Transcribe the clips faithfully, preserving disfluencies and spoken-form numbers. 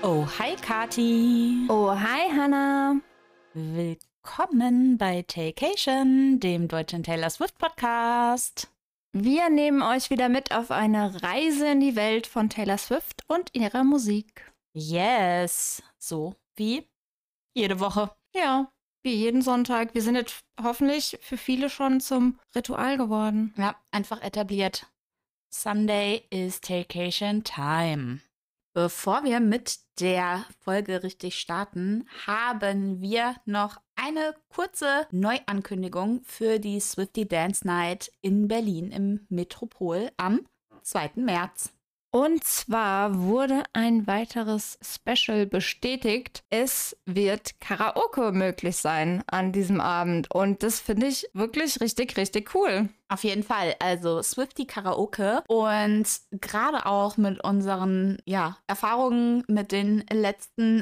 Oh, hi Kati. Oh, hi Hannah. Willkommen bei Taycation, dem deutschen Taylor Swift Podcast. Wir nehmen euch wieder mit auf eine Reise in die Welt von Taylor Swift und ihrer Musik. Yes, so wie jede Woche. Ja, wie jeden Sonntag. Wir sind jetzt hoffentlich für viele schon zum Ritual geworden. Ja, einfach etabliert. Sunday is Taycation Time. Bevor wir mit der Folge richtig starten, haben wir noch eine kurze Neuankündigung für die Swiftie Dance Night in Berlin im Metropol am zweiten März. Und zwar wurde ein weiteres Special bestätigt. Es wird Karaoke möglich sein an diesem Abend. Und das finde ich wirklich richtig, richtig cool. Auf jeden Fall, also Swiftie Karaoke und gerade auch mit unseren ja, Erfahrungen mit den letzten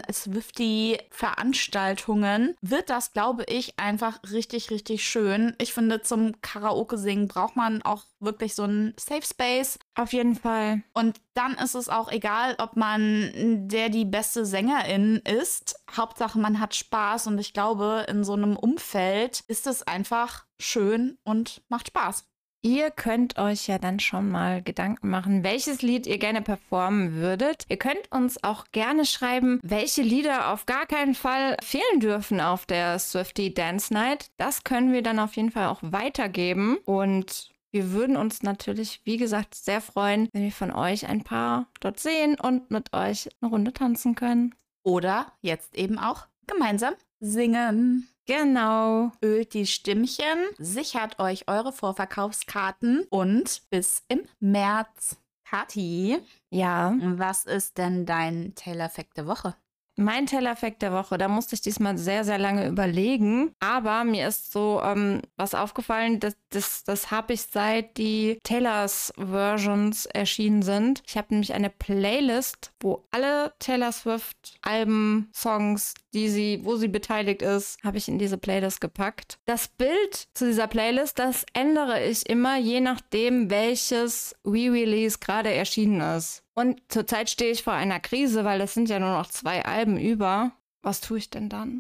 Swiftie-Veranstaltungen wird das, glaube ich, einfach richtig, richtig schön. Ich finde, zum Karaoke-Singen braucht man auch wirklich so einen Safe Space. Auf jeden Fall. Und dann ist es auch egal, ob man der die beste Sängerin ist. Hauptsache, man hat Spaß und ich glaube, in so einem Umfeld ist es einfach schön und macht Spaß. Ihr könnt euch ja dann schon mal Gedanken machen, welches Lied ihr gerne performen würdet. Ihr könnt uns auch gerne schreiben, welche Lieder auf gar keinen Fall fehlen dürfen auf der Swiftie Dance Night. Das können wir dann auf jeden Fall auch weitergeben. Und wir würden uns natürlich, wie gesagt, sehr freuen, wenn wir von euch ein paar dort sehen und mit euch eine Runde tanzen können. Oder jetzt eben auch gemeinsam singen. Genau. Ölt die Stimmchen, sichert euch eure Vorverkaufskarten und bis im März. Kathi, Ja. was ist denn dein Taylor-Fact der Woche? Mein Taylor-Fact der Woche, da musste ich diesmal sehr, sehr lange überlegen. Aber mir ist so ähm, was aufgefallen, das, das, das habe ich seit die Taylors Versions erschienen sind. Ich habe nämlich eine Playlist, wo alle Taylor Swift Alben, Songs, die sie, wo sie beteiligt ist, habe ich in diese Playlist gepackt. Das Bild zu dieser Playlist, das ändere ich immer, je nachdem, welches Re-Release gerade erschienen ist. Und zurzeit stehe ich vor einer Krise, weil es sind ja nur noch zwei Alben über. Was tue ich denn dann?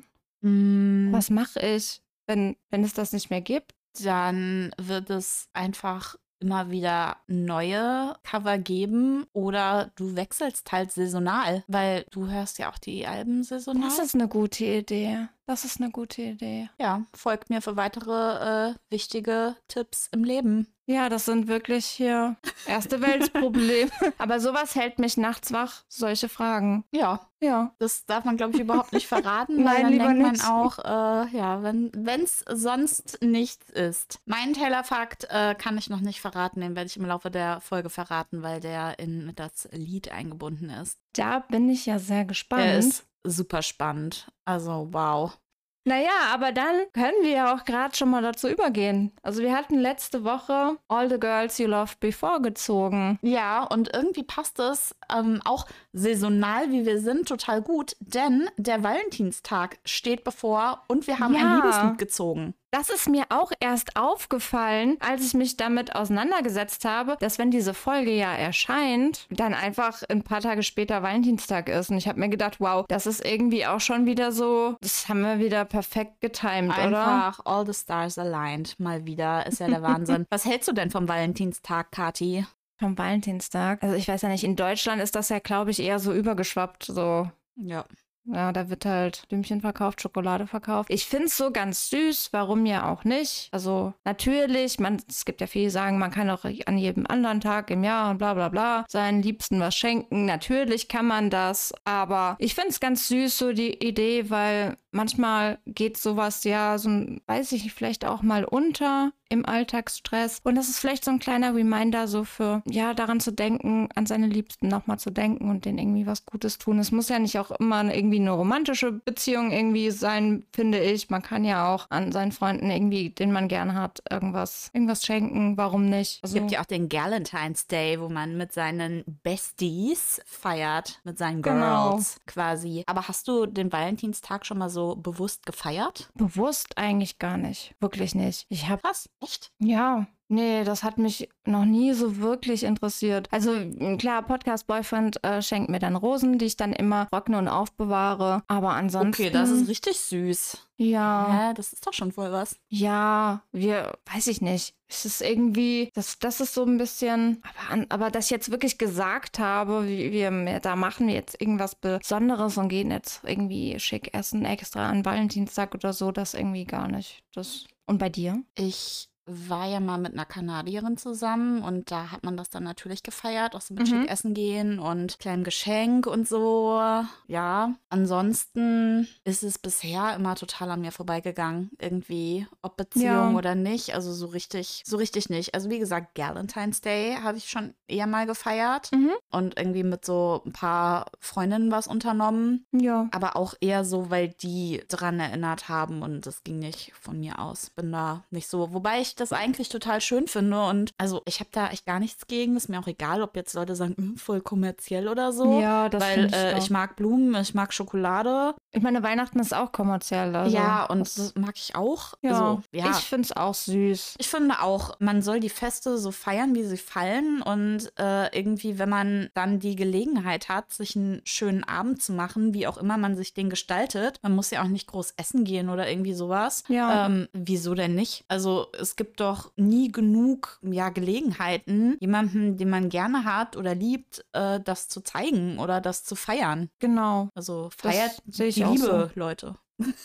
Mm, Was mache ich, wenn, wenn es das nicht mehr gibt? Dann wird es einfach immer wieder neue Cover geben oder du wechselst halt saisonal, weil du hörst ja auch die Alben saisonal. Das ist eine gute Idee. Das ist eine gute Idee. Ja, folgt mir für weitere äh, wichtige Tipps im Leben. Ja, das sind wirklich hier erste Weltprobleme. Aber sowas hält mich nachts wach, solche Fragen. Ja, Ja. das darf man, glaube ich, überhaupt nicht verraten, weil Nein, dann lieber denkt man nicht. auch, äh, ja, wenn es sonst nichts ist. Meinen Taylor-Fakt äh, kann ich noch nicht verraten, den werde ich im Laufe der Folge verraten, weil der in das Lied eingebunden ist. Da bin ich ja sehr gespannt. Der ist super spannend. Also, wow. Naja, aber dann können wir ja auch gerade schon mal dazu übergehen. Also wir hatten letzte Woche All the Girls You Loved Before gezogen. Ja, und irgendwie passt es ähm, auch saisonal, wie wir sind, total gut, denn der Valentinstag steht bevor und wir haben Ja. ein Liebeslied gezogen. Das ist mir auch erst aufgefallen, als ich mich damit auseinandergesetzt habe, dass wenn diese Folge ja erscheint, dann einfach ein paar Tage später Valentinstag ist. Und ich habe mir gedacht, wow, das ist irgendwie auch schon wieder so, das haben wir wieder perfekt getimed, oder? Einfach all the stars aligned, mal wieder, ist ja der Wahnsinn. Was hältst du denn vom Valentinstag, Kathi? Vom Valentinstag. Also ich weiß ja nicht, in Deutschland ist das ja, glaube ich, eher so übergeschwappt, so. Ja. Ja, da wird halt Blümchen verkauft, Schokolade verkauft. Ich finde es so ganz süß, warum ja auch nicht? Also natürlich, man, es gibt ja viele, die sagen, man kann auch an jedem anderen Tag im Jahr und bla bla bla seinen Liebsten was schenken. Natürlich kann man das, aber ich finde es ganz süß, so die Idee, weil manchmal geht sowas ja, so ein, weiß ich nicht, vielleicht auch mal unter im Alltagsstress. Und das ist vielleicht so ein kleiner Reminder so für, ja, daran zu denken, an seine Liebsten nochmal zu denken und denen irgendwie was Gutes tun. Es muss ja nicht auch immer irgendwie eine romantische Beziehung irgendwie sein, finde ich. Man kann ja auch an seinen Freunden irgendwie, den man gern hat, irgendwas, irgendwas schenken. Warum nicht? Es Also, gibt ja auch den Galentine's Day, wo man mit seinen Besties feiert, mit seinen Genau. Girls quasi. Aber hast du den Valentinstag schon mal so bewusst gefeiert? bewusst eigentlich gar nicht. Wirklich nicht. Ich habe Krass, echt? Ja, Nee, das hat mich noch nie so wirklich interessiert. Also klar, Podcast-Boyfriend äh, schenkt mir dann Rosen, die ich dann immer trockne und aufbewahre. Aber ansonsten... Okay, das ist richtig süß. Ja. Hä, das ist doch schon voll was. Ja, wir, weiß ich nicht. Es ist irgendwie, das, das ist so ein bisschen, aber, an, aber dass ich jetzt wirklich gesagt habe, wie wir da machen wir jetzt irgendwas Besonderes und gehen jetzt irgendwie schick essen extra an Valentinstag oder so, das irgendwie gar nicht. Das, und bei dir? Ich war ja mal mit einer Kanadierin zusammen und da hat man das dann natürlich gefeiert, auch so mit Mhm. schick essen gehen und kleinem Geschenk und so. Ja, ansonsten ist es bisher immer total an mir vorbeigegangen, irgendwie, ob Beziehung Ja. oder nicht. Also so richtig, so richtig nicht. Also wie gesagt, Valentine's Day habe ich schon eher mal gefeiert Mhm. und irgendwie mit so ein paar Freundinnen was unternommen. Ja. Aber auch eher so, weil die dran erinnert haben und das ging nicht von mir aus. Bin da nicht so. Wobei ich das eigentlich total schön finde und also ich habe da echt gar nichts gegen. Ist mir auch egal, ob jetzt Leute sagen, "Hm, voll kommerziell oder so. Ja, das Weil finde ich äh, auch. ich mag Blumen, ich mag Schokolade. Ich meine, Weihnachten ist auch kommerziell. Also ja, und das, das mag ich auch. ja, Also, ja. ich finde es auch süß. Ich finde auch, man soll die Feste so feiern, wie sie fallen. Und äh, irgendwie, wenn man dann die Gelegenheit hat, sich einen schönen Abend zu machen, wie auch immer man sich den gestaltet, man muss ja auch nicht groß essen gehen oder irgendwie sowas. Ja. Ähm, wieso denn nicht? Also es gibt doch nie genug ja, Gelegenheiten, jemandem, den man gerne hat oder liebt, äh, das zu zeigen oder das zu feiern. Genau. Also Das feiert sehe ich die auch Liebe, Leute.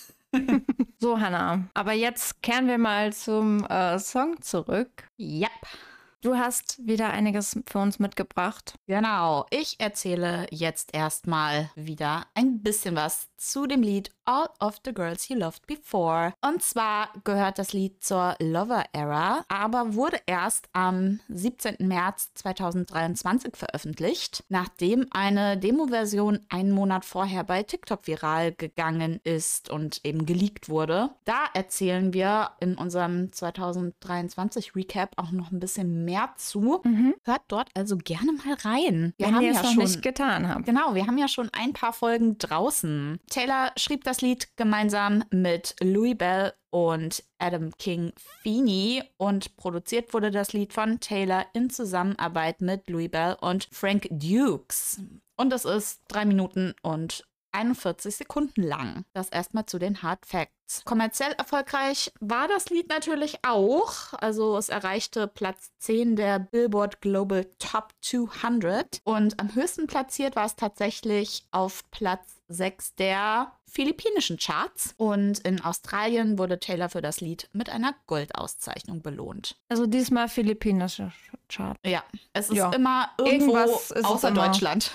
So, Hannah. Aber jetzt kehren wir mal zum äh, Song zurück. Yep. Du hast wieder einiges für uns mitgebracht. Genau, ich erzähle jetzt erstmal wieder ein bisschen was zu dem Lied All of the Girls You Loved Before. Und zwar gehört das Lied zur Lover-Era, aber wurde erst am siebzehnten März zweitausenddreiundzwanzig veröffentlicht, nachdem eine Demo-Version einen Monat vorher bei TikTok viral gegangen ist und eben geleakt wurde. Da erzählen wir in unserem zweitausenddreiundzwanzig Recap auch noch ein bisschen mehr mehr zu. Mhm. Hört dort also gerne mal rein. Wir Wenn haben ihr es ja noch schon, nicht getan habt. genau, wir haben ja schon ein paar Folgen draußen. Taylor schrieb das Lied gemeinsam mit Louis Bell und Adam King Feeney und produziert wurde das Lied von Taylor in Zusammenarbeit mit Louis Bell und Frank Dukes. Und es ist drei Minuten und einundvierzig Sekunden lang. Das erstmal zu den Hard Facts. Kommerziell erfolgreich war das Lied natürlich auch. Also es erreichte Platz zehn der Billboard Global Top zweihundert und am höchsten platziert war es tatsächlich auf Platz sechs der philippinischen Charts. Und in Australien wurde Taylor für das Lied mit einer Goldauszeichnung belohnt. Also diesmal philippinische Chart. Ja, es ist Ja. immer irgendwo Irgendwas ist es außer immer. Deutschland.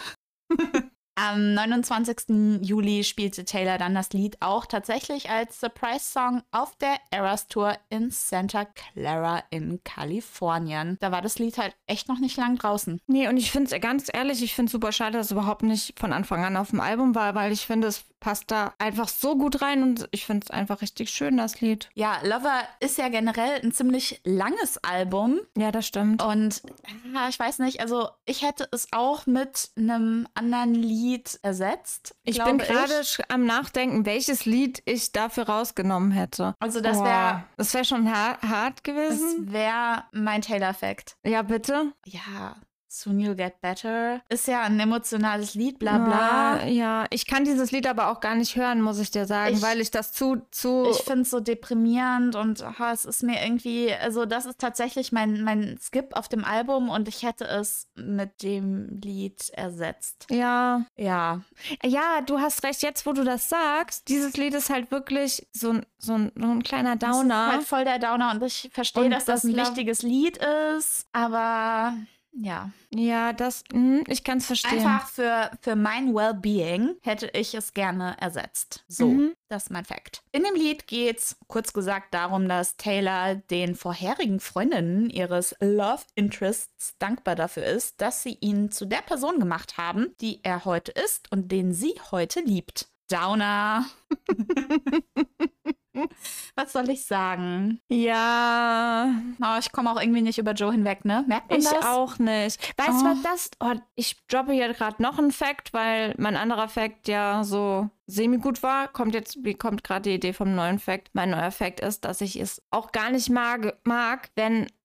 Am neunundzwanzigsten Juli spielte Taylor dann das Lied auch tatsächlich als Surprise-Song auf der Eras Tour in Santa Clara in Kalifornien. Da war das Lied halt echt noch nicht lang draußen. Nee, und ich finde es ganz ehrlich, ich finde es super schade, dass es überhaupt nicht von Anfang an auf dem Album war, weil ich finde, es passt da einfach so gut rein und ich finde es einfach richtig schön, das Lied. Ja, Lover ist ja generell ein ziemlich langes Album. Ja, das stimmt. Und ja, ich weiß nicht, also ich hätte es auch mit einem anderen Lied ersetzt. Ich glaube bin gerade sch- am Nachdenken, welches Lied ich dafür rausgenommen hätte. Also das Boah, wäre das wäre schon ha- hart das gewesen. wär mein Taylor-Fact. Ja, bitte. Ja, Soon You'll Get Better ist ja ein emotionales Lied, bla bla. Ja, ja, ich kann dieses Lied aber auch gar nicht hören, muss ich dir sagen, Ich- weil ich das zu, zu... Ich finde es so deprimierend und ah, es ist mir irgendwie, also das ist tatsächlich mein, mein Skip auf dem Album und ich hätte es mit dem Lied ersetzt. ja, Ja, ja, du hast recht, jetzt wo du das sagst, dieses Lied ist halt wirklich so, ein- so, ein, so ein kleiner das ist Downer. halt voll der Downer und ich verstehe, Und dass das das ein Love- wichtiges Lied ist, aber ja. Ja, das, hm, ich kann es verstehen. Einfach für, für mein Wellbeing hätte ich es gerne ersetzt. So, Mhm. das ist mein Fact. In dem Lied geht's kurz gesagt darum, dass Taylor den vorherigen Freundinnen ihres Love Interests dankbar dafür ist, dass sie ihn zu der Person gemacht haben, die er heute ist und den sie heute liebt. Downer. Was soll ich sagen? Ja, Oh, ich komme auch irgendwie nicht über Joe hinweg, ne? Merkt man ich das? auch nicht. Weißt du, Oh. was das? Oh, ich droppe hier gerade noch einen Fact, weil mein anderer Fact ja so semi-gut war. Kommt jetzt, wie kommt gerade die Idee vom neuen Fact? Mein neuer Fact ist, dass ich es auch gar nicht mag, mag, wenn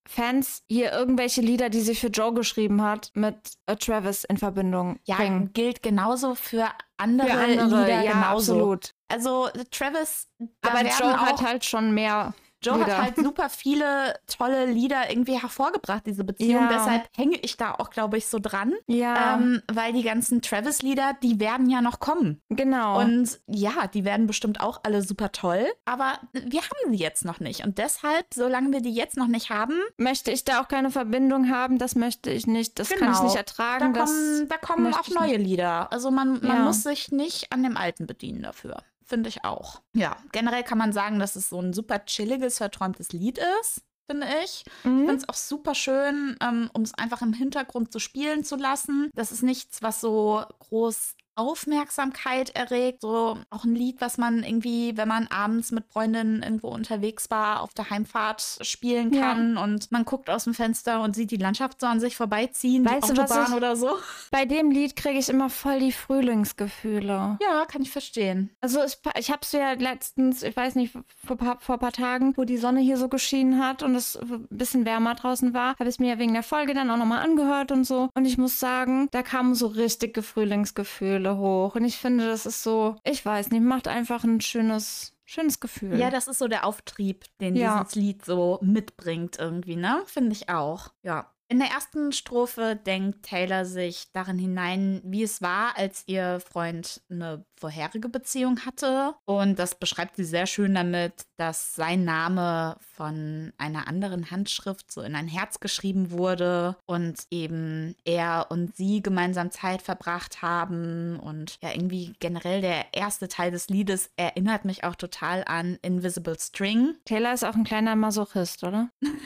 Fans hier irgendwelche Lieder, die sie für Joe geschrieben hat, mit äh, Travis in Verbindung Ja, bringen. gilt genauso für andere, Für andere, Lieder ja, genauso. absolut. Also Travis, da Aber werden Joe auch, hat halt schon mehr Joe Lieder. hat halt super viele tolle Lieder irgendwie hervorgebracht, diese Beziehung. Ja. Deshalb hänge ich da auch, glaube ich, so dran. Ja, Ähm, weil die ganzen Travis-Lieder, die werden ja noch kommen. genau. Und ja, die werden bestimmt auch alle super toll. Aber wir haben sie jetzt noch nicht. Und deshalb, solange wir die jetzt noch nicht haben, möchte ich da auch keine Verbindung haben, das möchte ich nicht, das kann ich Genau. nicht da ertragen. Das kommen, da kommen möchte auch ich neue Lieder. Also man, man Ja. muss sich nicht an dem Alten bedienen dafür. Finde ich auch. Ja, generell kann man sagen, dass es so ein super chilliges, verträumtes Lied ist, finde ich. Ich Mhm. finde es auch super schön, ähm, um es einfach im Hintergrund zu spielen zu lassen. Das ist nichts, was so groß Aufmerksamkeit erregt. So auch ein Lied, was man irgendwie, wenn man abends mit Freundinnen irgendwo unterwegs war, auf der Heimfahrt spielen Ja. kann und man guckt aus dem Fenster und sieht die Landschaft so an sich vorbeiziehen, Weißt die du, was Autobahn ich- oder so. Bei dem Lied kriege ich immer voll die Frühlingsgefühle. Ja, kann ich verstehen. Also ich, ich habe es ja letztens, ich weiß nicht, vor, paar- vor ein paar Tagen, wo die Sonne hier so geschienen hat und es ein bisschen wärmer draußen war, habe ich es mir ja wegen der Folge dann auch nochmal angehört und so. Und ich muss sagen, da kamen so richtige Frühlingsgefühle hoch. Und ich finde, das ist so, ich weiß nicht, macht einfach ein schönes, schönes Gefühl. Ja, das ist so der Auftrieb, den Ja. dieses Lied so mitbringt irgendwie, ne? Finde ich auch. Ja. In der ersten Strophe denkt Taylor sich darin hinein, wie es war, als ihr Freund eine vorherige Beziehung hatte. Und das beschreibt sie sehr schön damit, dass sein Name von einer anderen Handschrift so in ein Herz geschrieben wurde und eben er und sie gemeinsam Zeit verbracht haben. Und ja, irgendwie generell der erste Teil des Liedes erinnert mich auch total an Invisible String. Taylor ist auch ein kleiner Masochist, oder?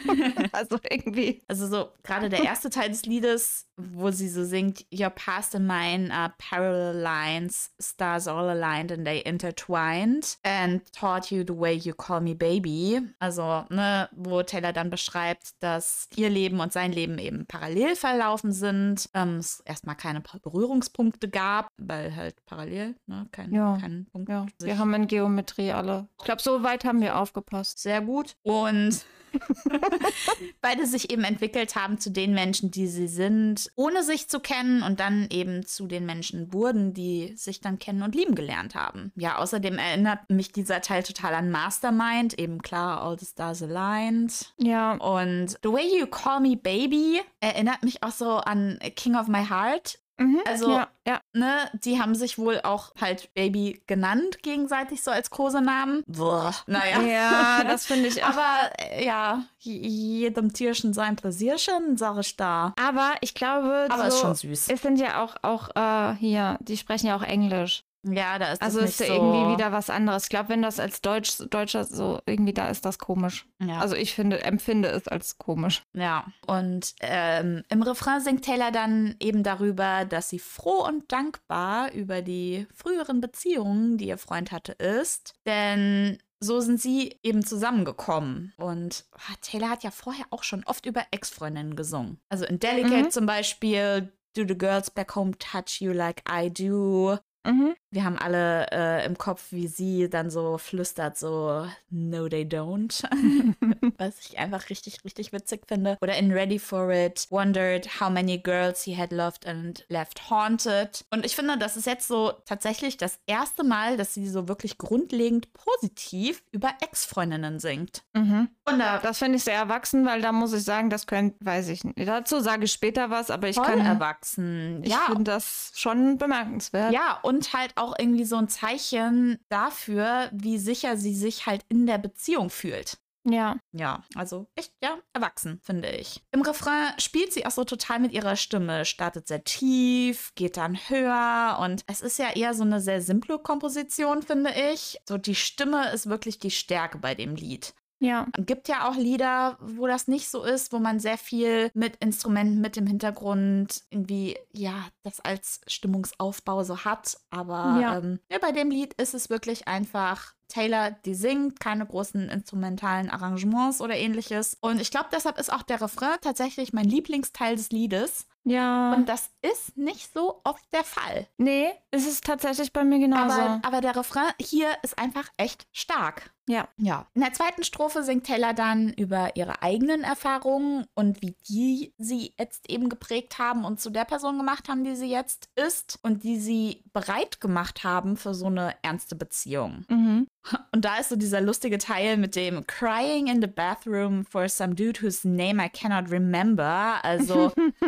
Also irgendwie. Also so gerade der erste Teil des Liedes, wo sie so singt, Your past and mine are parallel lines, stars all aligned and they intertwined and taught you the way you call me baby. Also, ne, wo Taylor dann beschreibt, dass ihr Leben und sein Leben eben parallel verlaufen sind. Ähm, es erstmal keine Berührungspunkte gab, weil halt parallel, ne, kein, Ja. kein Punkt. Ja, sich- wir haben in Geometrie alle. Ich glaube, so weit haben wir aufgepasst. Sehr gut. Und beide sich eben entwickelt haben zu den Menschen, die sie sind, ohne sich zu kennen und dann eben zu den Menschen wurden, die sich dann kennen und lieben gelernt haben. Ja, außerdem erinnert mich dieser Teil total an Mastermind, eben klar, All the Stars Aligned. Ja, Und The Way You Call Me Baby erinnert mich auch so an King of My Heart. mhm. Also, ja, ja. ne, die haben sich wohl auch halt Baby genannt, gegenseitig so als Kosenamen. Boah, naja. Ja, das finde ich auch. Aber äh, ja, j- jedem Tierchen sein Pläsierchen, sag ich da. Aber ich glaube, Aber so, ist schon süß. es sind ja auch, auch äh, hier, die sprechen ja auch Englisch. Ja, da ist das Also nicht ist ja so. irgendwie wieder was anderes. Ich glaube, wenn das als Deutsch, Deutscher so irgendwie da ist, das komisch. Ja, Also ich finde, empfinde es als komisch. ja. Und ähm, im Refrain singt Taylor dann eben darüber, dass sie froh und dankbar über die früheren Beziehungen, die ihr Freund hatte, ist. Denn so sind sie eben zusammengekommen. Und ah, Taylor hat ja vorher auch schon oft über Ex-Freundinnen gesungen. Also in Delicate Mhm. zum Beispiel, Do the girls back home touch you like I do? Mhm. Wir haben alle äh, im Kopf, wie sie dann so flüstert, so No, they don't. Was ich einfach richtig, richtig witzig finde. Oder in Ready for It, wondered how many girls he had loved and left haunted. Und ich finde, das ist jetzt so tatsächlich das erste Mal, dass sie so wirklich grundlegend positiv über Ex-Freundinnen singt. Mhm. Und da Das finde ich sehr erwachsen, weil da muss ich sagen, das könnte, weiß ich nicht. Dazu sage ich später was, aber ich voll kann, erwachsen. ich Ja, finde das schon bemerkenswert. Ja, und halt auch irgendwie so ein Zeichen dafür, wie sicher sie sich halt in der Beziehung fühlt. Ja. Ja, also echt, ja, erwachsen, finde ich. Im Refrain spielt sie auch so total mit ihrer Stimme, startet sehr tief, geht dann höher und es ist ja eher so eine sehr simple Komposition, finde ich. So die Stimme ist wirklich die Stärke bei dem Lied. Ja. Es gibt ja auch Lieder, wo das nicht so ist, wo man sehr viel mit Instrumenten, mit dem Hintergrund irgendwie, ja, das als Stimmungsaufbau so hat. Aber Ja. ähm, ja, bei dem Lied ist es wirklich einfach Taylor, die singt, keine großen instrumentalen Arrangements oder ähnliches. Und ich glaube, deshalb ist auch der Refrain tatsächlich mein Lieblingsteil des Liedes. Ja. Und das ist nicht so oft der Fall. Nee, es ist tatsächlich bei mir genauso. Aber, aber der Refrain hier ist einfach echt stark. Ja. Ja. In der zweiten Strophe singt Taylor dann über ihre eigenen Erfahrungen und wie die sie jetzt eben geprägt haben und zu der Person gemacht haben, die sie jetzt ist und die sie bereit gemacht haben für so eine ernste Beziehung. Mhm. Und da ist so dieser lustige Teil mit dem Crying in the bathroom for some dude whose name I cannot remember. Also,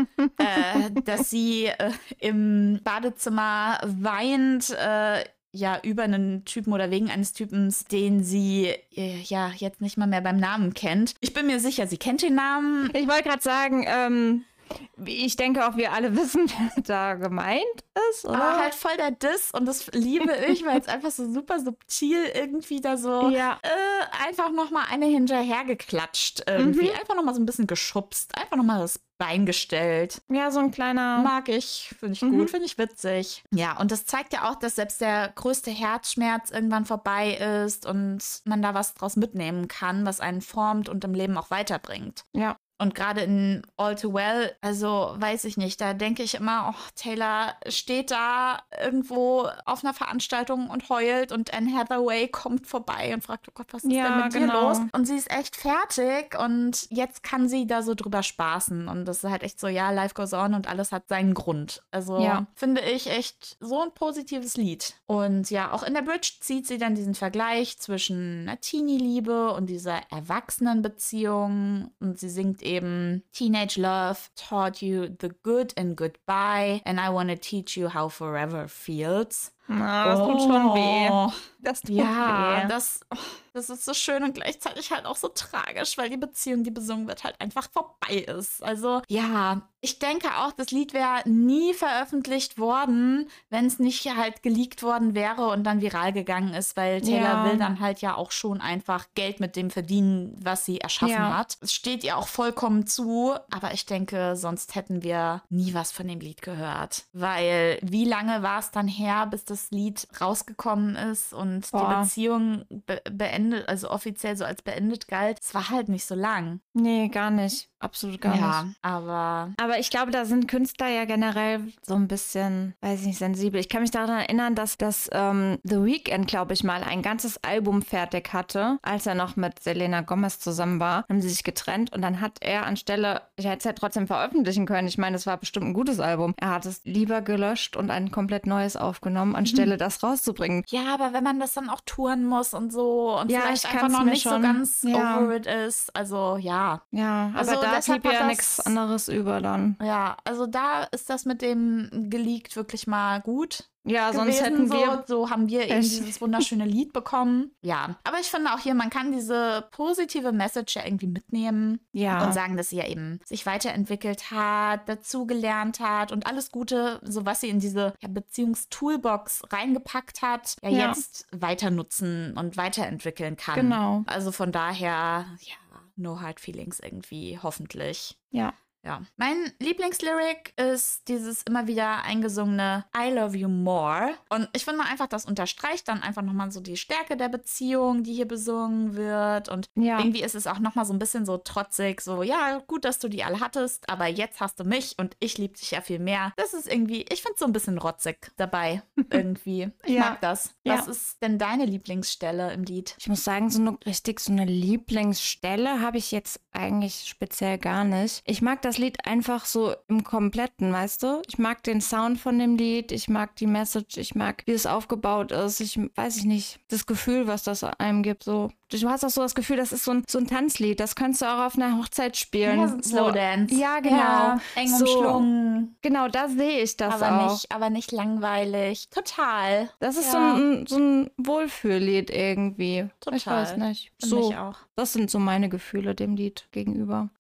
äh, dass sie äh, im Badezimmer weint, äh, ja, über einen Typen oder wegen eines Typens, den sie äh, ja jetzt nicht mal mehr beim Namen kennt. Ich bin mir sicher, sie kennt den Namen. Ich wollte gerade sagen, ähm, ich denke auch, wir alle wissen, wer da gemeint ist, oder? Aber halt voll der Diss und das liebe ich, weil es einfach so super subtil irgendwie da so Ja. äh, einfach nochmal eine hinterhergeklatscht irgendwie. Mhm. Einfach nochmal so ein bisschen geschubst, einfach nochmal das Bein gestellt. Ja, so ein kleiner... Mag ich, finde ich Mhm. gut, finde ich witzig. Ja, und das zeigt ja auch, dass selbst der größte Herzschmerz irgendwann vorbei ist und man da was draus mitnehmen kann, was einen formt und im Leben auch weiterbringt. Ja. Und gerade in All Too Well, also weiß ich nicht, da denke ich immer, oh, Taylor steht da irgendwo auf einer Veranstaltung und heult und Anne Hathaway kommt vorbei und fragt, oh Gott, was ist Ja, denn mit dir genau. los? Und sie ist echt fertig und jetzt kann sie da so drüber spaßen und das ist halt echt so, ja, life goes on und alles hat seinen Grund. Also Ja. finde ich echt so ein positives Lied. Und ja, auch in der Bridge zieht sie dann diesen Vergleich zwischen einer Teenie-Liebe und dieser Erwachsenenbeziehung und sie singt eben Teenage love taught you the good and goodbye and I wanna teach you how forever feels. Na, das tut schon weh. Das tut Ja, weh. das, oh, das ist so schön und gleichzeitig halt auch so tragisch, weil die Beziehung, die besungen wird, halt einfach vorbei ist. Also ja, ich denke auch, das Lied wäre nie veröffentlicht worden, wenn es nicht halt geleakt worden wäre und dann viral gegangen ist, weil Taylor Ja. will dann halt ja auch schon einfach Geld mit dem verdienen, was sie erschaffen Ja. hat. Es steht ihr auch vollkommen zu, aber ich denke, sonst hätten wir nie was von dem Lied gehört. Weil wie lange war es dann her, bis das Lied rausgekommen ist und Boah. die Beziehung be beendet, also offiziell so als beendet galt? Es war halt nicht so lang. Nee, gar nicht. Absolut gar ja, nicht. aber Aber ich glaube, da sind Künstler ja generell so ein bisschen, weiß ich nicht, sensibel. Ich kann mich daran erinnern, dass das ähm, The Weeknd, glaube ich mal, ein ganzes Album fertig hatte, als er noch mit Selena Gomez zusammen war. Haben sie sich getrennt und dann hat er anstelle, er hätte es ja trotzdem veröffentlichen können. Ich meine, das war bestimmt ein gutes Album. Er hat es lieber gelöscht und ein komplett neues aufgenommen, anstelle das rauszubringen. ja, aber wenn man das dann auch touren muss und so und Ja, vielleicht ich einfach kann's noch mir nicht so schon- ganz ja. over it ist, also ja. Ja, Also aber da deshalb blieb hat ja das- nichts anderes über dann. Ja, also da ist das mit dem geleakt wirklich mal gut. Ja, sonst gewesen, hätten so. wir... So haben wir eben Echt? dieses wunderschöne Lied bekommen. Ja, aber ich finde auch hier, man kann diese positive Message ja irgendwie mitnehmen Ja. und sagen, dass sie ja eben sich weiterentwickelt hat, dazugelernt hat und alles Gute, so was sie in diese ja, Beziehungstoolbox reingepackt hat, ja, Ja. jetzt weiter nutzen und weiterentwickeln kann. Genau. Also von daher, ja, no hard feelings irgendwie, hoffentlich. Ja. Ja. Mein Lieblingslyric ist dieses immer wieder eingesungene I love you more. Und ich finde einfach, das unterstreicht dann einfach nochmal so die Stärke der Beziehung, die hier besungen wird. Und Ja. irgendwie ist es auch nochmal so ein bisschen so trotzig, so, ja, gut, dass du die alle hattest, aber jetzt hast du mich und ich liebe dich ja viel mehr. Das ist irgendwie, ich finde es so ein bisschen rotzig dabei, irgendwie. Ich Ja. mag das. Ja. Was ist denn deine Lieblingsstelle im Lied? Ich muss sagen, so eine richtig so eine Lieblingsstelle habe ich jetzt eigentlich speziell gar nicht. Ich mag das Lied einfach so im Kompletten, weißt du? Ich mag den Sound von dem Lied, ich mag die Message, ich mag, wie es aufgebaut ist. Ich weiß ich nicht, das Gefühl, was das einem gibt. So, du hast auch so das Gefühl, das ist so ein, so ein Tanzlied. Das könntest du auch auf einer Hochzeit spielen. Ja, so ein Slowdance. Ja, genau. Ja, eng So. umschlungen. Genau, da sehe ich das aber auch. nicht, aber nicht langweilig. Total. Das ist Ja. so, ein, so ein Wohlfühllied irgendwie. Total. Ich weiß nicht. Finde So, ich auch. das sind so meine Gefühle dem Lied gegenüber.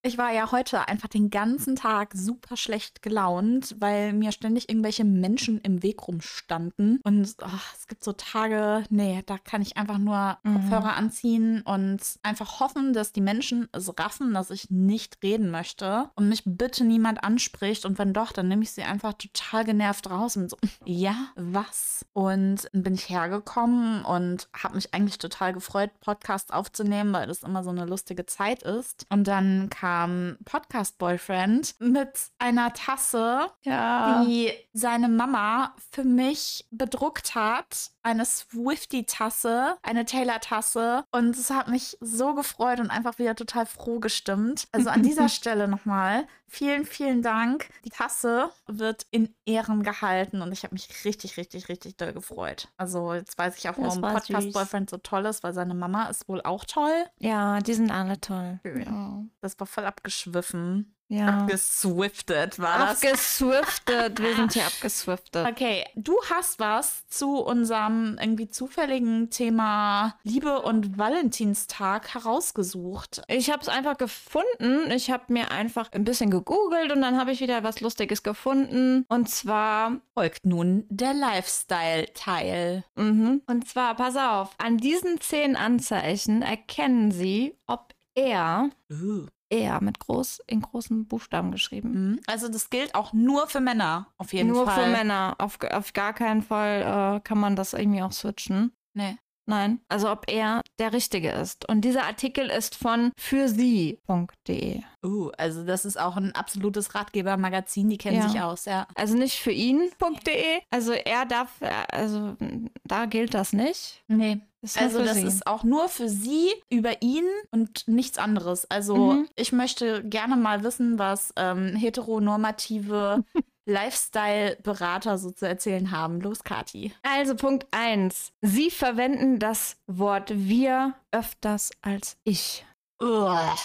Ich war ja heute einfach den ganzen Tag super schlecht gelaunt, weil mir ständig irgendwelche Menschen im Weg rumstanden. Und oh, es gibt so Tage, nee, da kann ich einfach nur Mhm. Kopfhörer anziehen und einfach hoffen, dass die Menschen es raffen, dass ich nicht reden möchte und mich bitte niemand anspricht. Und wenn doch, dann nehme ich sie einfach total genervt raus und so, ja, was? Und dann bin ich hergekommen und habe mich eigentlich total gefreut, Podcast aufzunehmen, weil das immer so eine lustige Zeit ist. Und dann kam Podcast-Boyfriend mit einer Tasse, Ja. die seine Mama für mich bedruckt hat. Eine Swiftie-Tasse, eine Taylor-Tasse. Und es hat mich so gefreut und einfach wieder total froh gestimmt. Also an dieser Stelle nochmal vielen, vielen Dank. Die Tasse wird in Ehren gehalten und ich habe mich richtig, richtig, richtig doll gefreut. Also jetzt weiß ich auch, Das warum war Podcast-Boyfriend so toll ist, weil seine Mama ist wohl auch toll. Ja, die sind alle toll. Schön. Ja. Das war voll abgeschwiffen. Ja. Abgeswiftet war das. Abgeswiftet. Wir sind hier abgeswiftet. Okay, du hast was zu unserem irgendwie zufälligen Thema Liebe und Valentinstag herausgesucht. Ich habe es einfach gefunden. Ich habe mir einfach ein bisschen gegoogelt und dann habe ich wieder was Lustiges gefunden. Und zwar, Folgt nun der Lifestyle-Teil. mhm. und zwar, pass auf, an diesen zehn Anzeichen erkennen Sie, ob er, Uh. er mit groß, in großen Buchstaben geschrieben. Mhm. Also das gilt auch nur für Männer, auf jeden Nur Fall. für Männer. Auf, auf gar keinen Fall äh, kann man das irgendwie auch switchen. Nee. Nein, also ob er der Richtige ist. Und dieser Artikel ist von fürsie punkt de. Uh, also das ist auch ein absolutes Ratgebermagazin, die kennen Ja. sich aus, ja. Also nicht für ihn.de. Also er darf, also da gilt das nicht. Nee. Das ist nur Also für das sie. ist auch nur für sie, über ihn und nichts anderes. Also Mhm. ich möchte gerne mal wissen, was ähm, heteronormative Lifestyle-Berater so zu erzählen haben. Los, Kathi. Also Punkt eins. Sie verwenden das Wort wir öfters als ich. Uah.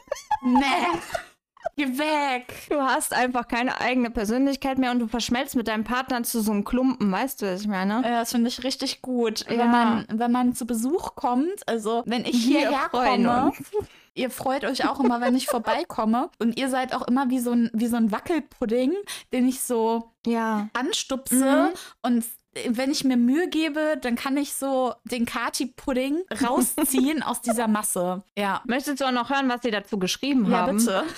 Nee. Geh weg. Du hast einfach keine eigene Persönlichkeit mehr und du verschmelzt mit deinem Partner zu so einem Klumpen, weißt du, was ich meine? Ja, das finde ich richtig gut. Ja. Wenn man, wenn man zu Besuch kommt, also wenn ich Wir hierher freuen komme, uns. ihr freut euch auch immer, wenn ich vorbeikomme. Und ihr seid auch immer wie so ein, wie so ein Wackelpudding, den ich so Ja. anstupse. Mhm. Und wenn ich mir Mühe gebe, dann kann ich so den Kati-Pudding rausziehen aus dieser Masse. Ja. Möchtest du auch noch hören, was sie dazu geschrieben Ja, haben? bitte.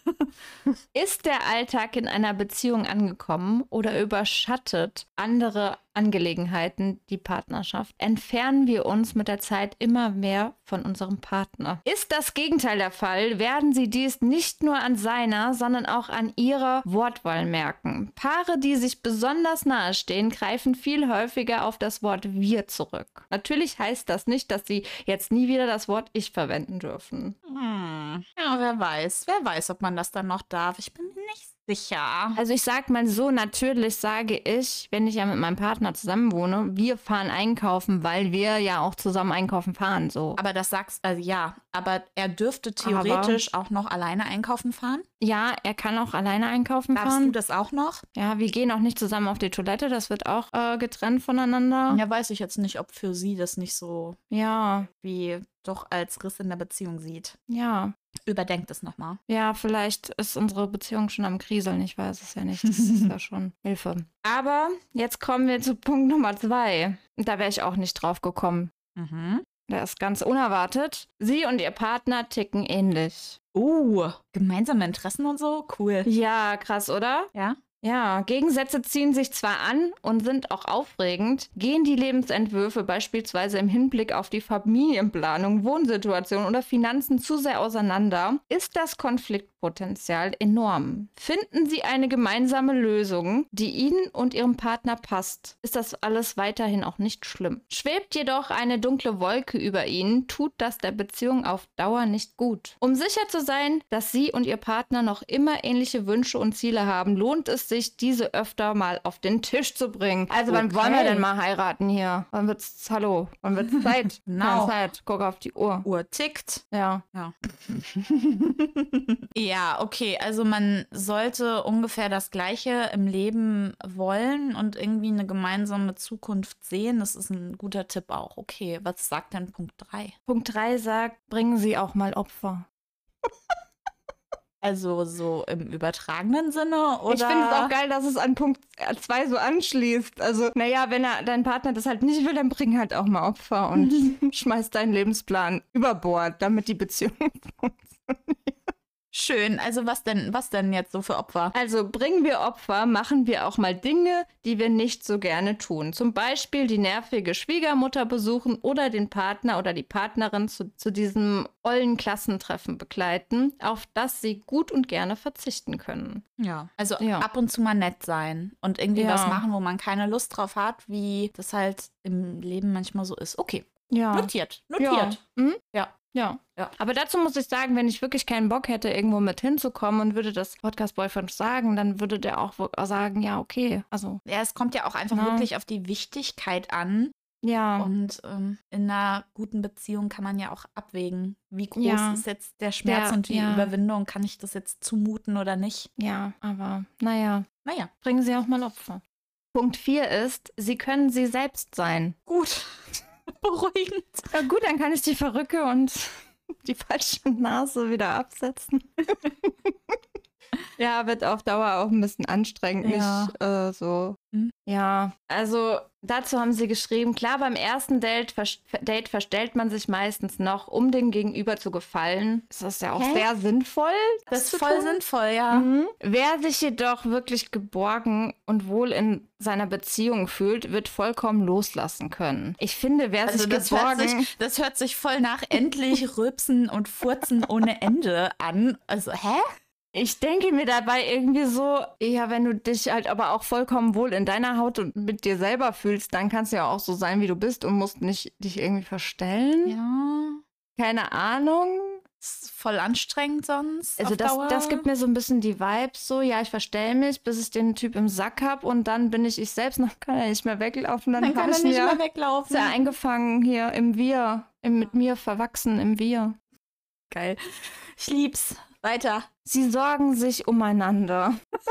Ist der Alltag in einer Beziehung angekommen oder überschattet andere Angelegenheiten die Partnerschaft? Entfernen wir uns mit der Zeit immer mehr von unserem Partner? Ist das Gegenteil der Fall, werden Sie dies nicht nur an seiner, sondern auch an Ihrer Wortwahl merken. Paare, die sich besonders nahe stehen, greifen viel häufiger auf das Wort wir zurück. Natürlich heißt das nicht, dass Sie jetzt nie wieder das Wort ich verwenden dürfen. Hm. Ja, wer weiß. Wer weiß, ob man das dann noch darf. Ich bin mir nicht sicher. Also ich sag mal so, natürlich sage ich, wenn ich ja mit meinem Partner zusammen wohne, wir fahren einkaufen, weil wir ja auch zusammen einkaufen fahren, so. Aber das sagst, also ja, aber er dürfte theoretisch auch noch alleine einkaufen fahren. Ja, er kann auch alleine einkaufen Darfst fahren. du das auch noch? Ja, wir gehen auch nicht zusammen auf die Toilette, das wird auch äh, getrennt voneinander. Ja, weiß ich jetzt nicht, ob für sie das nicht so Ja, wie doch als Riss in der Beziehung sieht. ja. Überdenkt es nochmal. Ja, vielleicht ist unsere Beziehung schon am Kriseln, ich weiß es ja nicht. Das ist ja schon Hilfe. Aber jetzt kommen wir zu Punkt Nummer zwei. Da wäre ich auch nicht drauf gekommen. Mhm. Der ist ganz unerwartet. Sie und ihr Partner ticken ähnlich. Uh, gemeinsame Interessen und so? Cool. Ja, krass, oder? Ja? Ja, Gegensätze ziehen sich zwar an und sind auch aufregend, gehen die Lebensentwürfe beispielsweise im Hinblick auf die Familienplanung, Wohnsituation oder Finanzen zu sehr auseinander, ist das Konfliktpotenzial enorm. Finden Sie eine gemeinsame Lösung, die Ihnen und Ihrem Partner passt, ist das alles weiterhin auch nicht schlimm. Schwebt jedoch eine dunkle Wolke über Ihnen, tut das der Beziehung auf Dauer nicht gut. Um sicher zu sein, dass Sie und Ihr Partner noch immer ähnliche Wünsche und Ziele haben, lohnt es sich, diese öfter mal auf den Tisch zu bringen. Also wann Okay. wollen wir denn mal heiraten hier? Wann wird's, hallo, wann wird's Zeit? Genau. Keine Zeit, guck auf die Uhr. Uhr tickt. Ja. Ja. Ja, okay. Also man sollte ungefähr das Gleiche im Leben wollen und irgendwie eine gemeinsame Zukunft sehen. Das ist ein guter Tipp auch. Okay, was sagt denn Punkt drei? Punkt drei sagt, bringen Sie auch mal Opfer. Also so im übertragenen Sinne, oder? Ich finde es auch geil, dass es an Punkt zwei so anschließt. Also, naja, wenn er, dein Partner das halt nicht will, dann bring halt auch mal Opfer und schmeiß deinen Lebensplan über Bord, damit die Beziehung funktioniert. Schön. Also was denn, was denn jetzt so für Opfer? Also bringen wir Opfer, machen wir auch mal Dinge, die wir nicht so gerne tun. Zum Beispiel die nervige Schwiegermutter besuchen oder den Partner oder die Partnerin zu, zu diesem ollen Klassentreffen begleiten, auf das sie gut und gerne verzichten können. Ja. Also Ja. ab und zu mal nett sein und irgendwie Ja. was machen, wo man keine Lust drauf hat, wie das halt im Leben manchmal so ist. Okay. Ja. Notiert. Ja. Notiert. Hm? Ja. Ja. Ja. Aber dazu muss ich sagen, wenn ich wirklich keinen Bock hätte, irgendwo mit hinzukommen und würde das Podcast-Boyfriend sagen, dann würde der auch wo- sagen, ja, okay. Also, Ja, es kommt ja auch einfach Ja. wirklich auf die Wichtigkeit an. ja. Und ähm, in einer guten Beziehung kann man ja auch abwägen, wie groß Ja. ist jetzt der Schmerz Der- und die ja. Überwindung. Kann ich das jetzt zumuten oder nicht? Ja, aber naja, Naja, bringen Sie auch mal Opfer. Punkt vier ist, Sie können Sie selbst sein. gut. Beruhigend. Ja, gut, dann kann ich die Verrücke und die falsche Nase wieder absetzen. Ja, wird auf Dauer auch ein bisschen anstrengend, Ja. nicht äh, so. Hm. Ja, also dazu haben sie geschrieben, klar, beim ersten Date, vers Date verstellt man sich meistens noch, um dem Gegenüber zu gefallen. Das ist ja auch Hä? sehr sinnvoll. Das ist zu voll tun. sinnvoll, ja. Mhm. Wer sich jedoch wirklich geborgen und wohl in seiner Beziehung fühlt, wird vollkommen loslassen können. Ich finde, wer Also sich das hört geborgen... sich, das hört sich voll nach endlich Rülpsen und Furzen ohne Ende an. Also, hä? Ich denke mir dabei irgendwie so, ja, wenn du dich halt aber auch vollkommen wohl in deiner Haut und mit dir selber fühlst, dann kannst du ja auch so sein, wie du bist und musst nicht dich irgendwie verstellen. Ja. Keine Ahnung. Ist voll anstrengend sonst. Also auf das, Dauer. das gibt mir so ein bisschen die Vibes so, ja, ich verstell mich, bis ich den Typ im Sack hab und dann bin ich ich selbst, dann kann er nicht mehr weglaufen. Dann, Dann hab kann er ich nicht mir, mehr weglaufen. ist er eingefangen hier im Wir, im mit mir verwachsen im Wir. Geil. Ich lieb's. Weiter. Sie sorgen sich umeinander.